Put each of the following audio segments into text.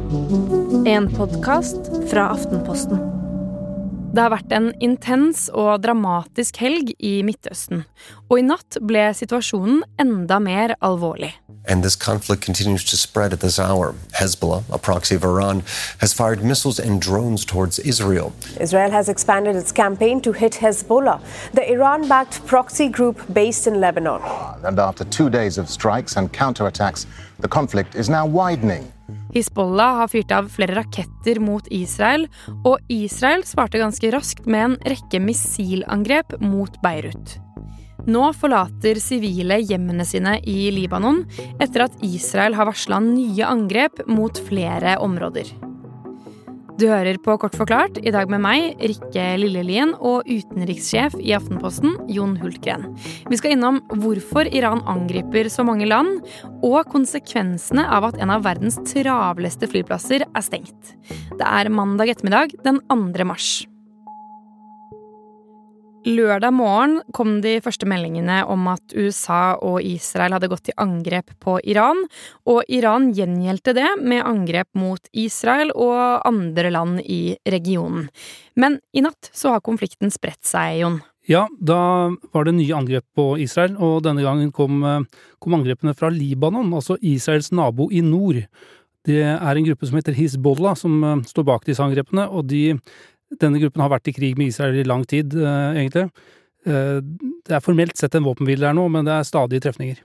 En podcast fra Aftenposten. Det har vært en intens og dramatisk helg i Midtøsten, og i natt ble situasjonen enda mer alvorlig. And this conflict continues to spread at this hour. Hezbollah, a proxy of Iran, has fired missiles and drones towards Israel. Israel has expanded its campaign to hit Hezbollah, the Iran-backed proxy group based in Lebanon. And after 2 days of strikes and counterattacks, the conflict is now widening. Hezbollah har fyrt av flere raketter mot Israel, og Israel svarte ganske raskt med en rekke missilangrep mot Beirut. Nå forlater sivile hjemmene sine i Libanon etter at Israel har varslet nye angrep mot flere områder. Du hører på Kort forklart, i dag med meg, Rikke Lillelien, og utenrikssjef i Aftenposten, Jon Hultgren. Vi skal innom hvorfor Iran angriper så mange land, og konsekvensene av at en av verdens travleste flyplasser er stengt. Det er mandag ettermiddag, den 2. mars. Lørdag morgen kom de første meldingene om at USA og Israel hadde gått til angrep på Iran, og Iran gjengjeldte det med angrep mot Israel og andre land i regionen. Men i natt så har konflikten spredt seg, Jon. Ja, da var det nye angrep på Israel, og denne gangen kom angrepene fra Libanon, altså Israels nabo i nord. Det er en gruppe som heter Hezbollah som står bak disse angrepene, og denne gruppen har vært i krig med Israel i lang tid, egentlig. Det er formelt sett en våpenhvile der nå, men det er stadig trefninger.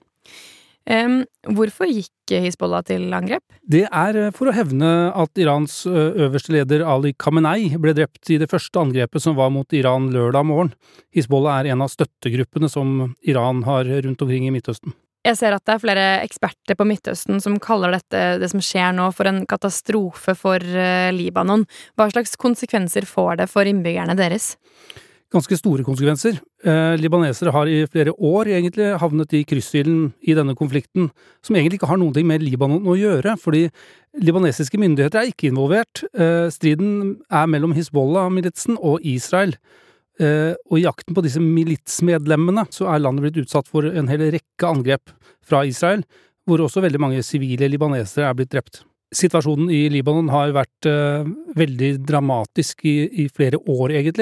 Hvorfor gikk Hezbollah til angrep? Det er for å hevne at Irans øverste leder Ali Khamenei ble drept i det første angrepet som var mot Iran lørdag morgen. Hezbollah er en av støttegruppene som Iran har rundt omkring i Midtøsten. Jeg ser at det er flere eksperter på Midtøsten som kaller det som skjer nå, for en katastrofe for Libanon. Hva slags konsekvenser får det for innbyggerne deres? Ganske store konsekvenser. Libanesere har i flere år egentlig havnet i kryssilden i denne konflikten, som egentlig ikke har noe med Libanon å gjøre, fordi libanesiske myndigheter er ikke involvert. Striden er mellom Hezbollah-militsen og Israel. Og i jakten på disse militsmedlemmene så er landet blitt utsatt for en hel rekke angrep fra Israel, hvor også veldig mange sivile libanesere er blitt drept. Situasjonen i Libanon har vært veldig dramatisk i flere år, egentlig.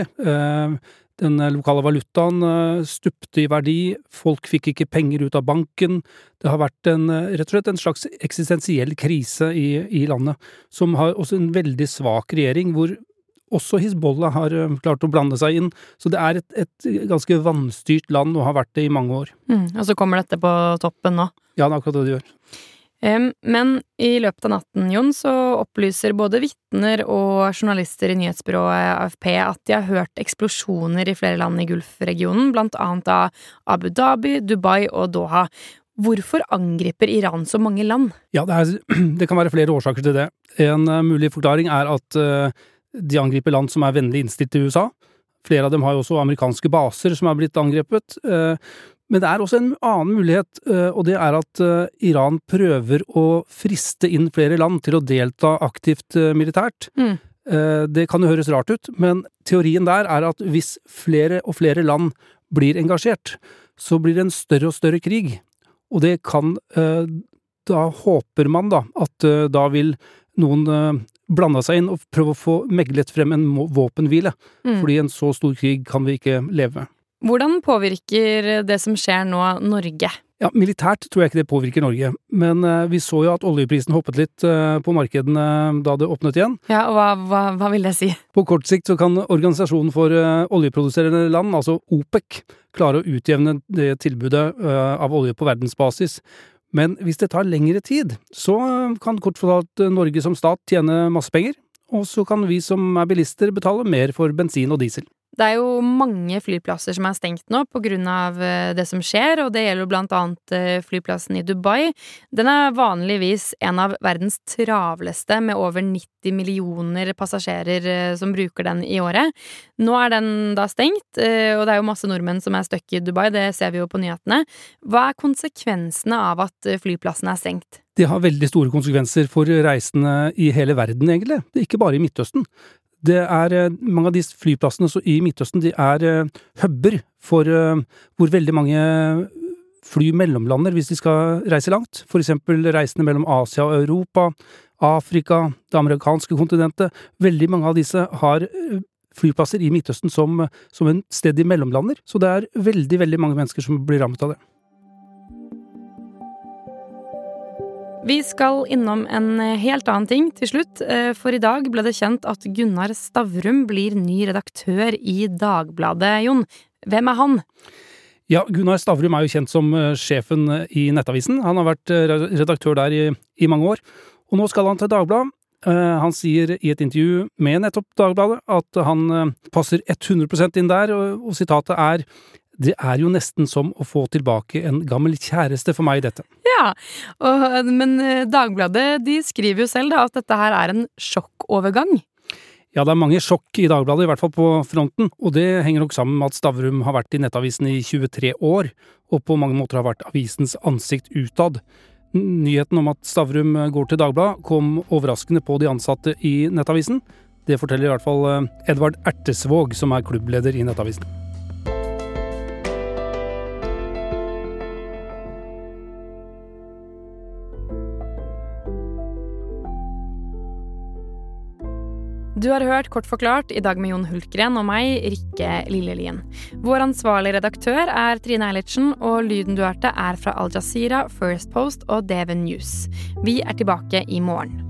Den lokale valutaen stupte i verdi, folk fikk ikke penger ut av banken. Det har vært rett og slett en slags eksistensiell krise i landet, som har også en veldig svak regjering, hvor også Hezbollah har klart å blande seg inn, så det er et ganske vannstyrt land og har vært det i mange år. Og så kommer dette på toppen nå. Ja, det er akkurat det det gjør. Men i løpet av natten, Jon, så opplyser både vitner og journalister i nyhetsbyrået AFP at de har hørt eksplosjoner i flere land i Gulfregionen, blant annet av Abu Dhabi, Dubai og Doha. Hvorfor angriper Iran så mange land? Ja, det kan være flere årsaker til det. En mulig forklaring er at de angriper land som er vennlig innstilt til USA. Flere av dem har jo også amerikanske baser som er blitt angrepet. Men det er også en annen mulighet, og det er at Iran prøver å friste inn flere land til å delta aktivt militært. Det kan jo høres rart ut, men teorien der er at hvis flere og flere land blir engasjert, så blir det en større og større krig. Og det kan, da håper man da, at da vil noen blanda seg inn og prøve å få meglet frem en våpenhvile, fordi en så stor krig kan vi ikke leve med. Hvordan påvirker det som skjer nå Norge? Ja, militært tror jeg ikke det påvirker Norge, men vi så jo at oljeprisen hoppet litt på markedene da det åpnet igjen. Ja, og hva vil det si? På kort sikt så kan Organisasjonen for oljeproduserende land, altså OPEC, klare å utjevne det tilbudet av olje på verdensbasis. Men hvis det tar lengre tid, så kan kort fortalt Norge som stat tjene masse penger, og så kan vi som er bilister betale mer for bensin og diesel. Det er jo mange flyplasser som er stengt nå på grunn av det som skjer, og det gjelder jo blant annet flyplassen i Dubai. Den er vanligvis en av verdens travleste med over 90 millioner passasjerer som bruker den i året. Nå er den da stengt, og det er jo masse nordmenn som er stuck i Dubai, det ser vi jo på nyhetene. Hva er konsekvensene av at flyplassen er stengt? Det har veldig store konsekvenser for reisende i hele verden, egentlig. Det er ikke bare i Midtøsten. Det er mange av de flyplassene i Midtøsten, de er hubber for hvor veldig mange fly mellomlander hvis de skal reise langt. For eksempel reisende mellom Asia og Europa, Afrika, det amerikanske kontinentet. Veldig mange av disse har flyplasser i Midtøsten som en sted i mellomlander. Så det er veldig, veldig mange mennesker som blir rammet av det. Vi skal innom en helt annen ting til slutt, for i dag ble det kjent at Gunnar Stavrum blir ny redaktør i Dagbladet. Jon, hvem er han? Ja, Gunnar Stavrum er jo kjent som sjefen i Nettavisen. Han har vært redaktør der i mange år, og nå skal han til Dagbladet. Han sier i et intervju med nettopp Dagbladet at han passer 100% inn der, og sitatet er: «Det er jo nesten som å få tilbake en gammel kjæreste for meg, dette.» Ja, men Dagbladet de skriver jo selv da at dette her er en sjokkovergang. Ja, det er mange sjokk i Dagbladet, i hvert fall på fronten, og det henger nok sammen med at Stavrum har vært i Nettavisen i 23 år, og på mange måter har vært avisens ansikt utad. Nyheten om at Stavrum går til Dagbladet kom overraskende på de ansatte i Nettavisen. Det forteller i hvert fall Edvard Ertesvåg, som er klubbleder i Nettavisen. Du har hørt Kort forklart i dag med Jon Hultgren og meg, Rikke Lillelien. Vår ansvarlige redaktør er Trine Eilertsen, og lyden du hørte er fra Al Jazeera, First Post og Devon News. Vi er tilbake i morgen.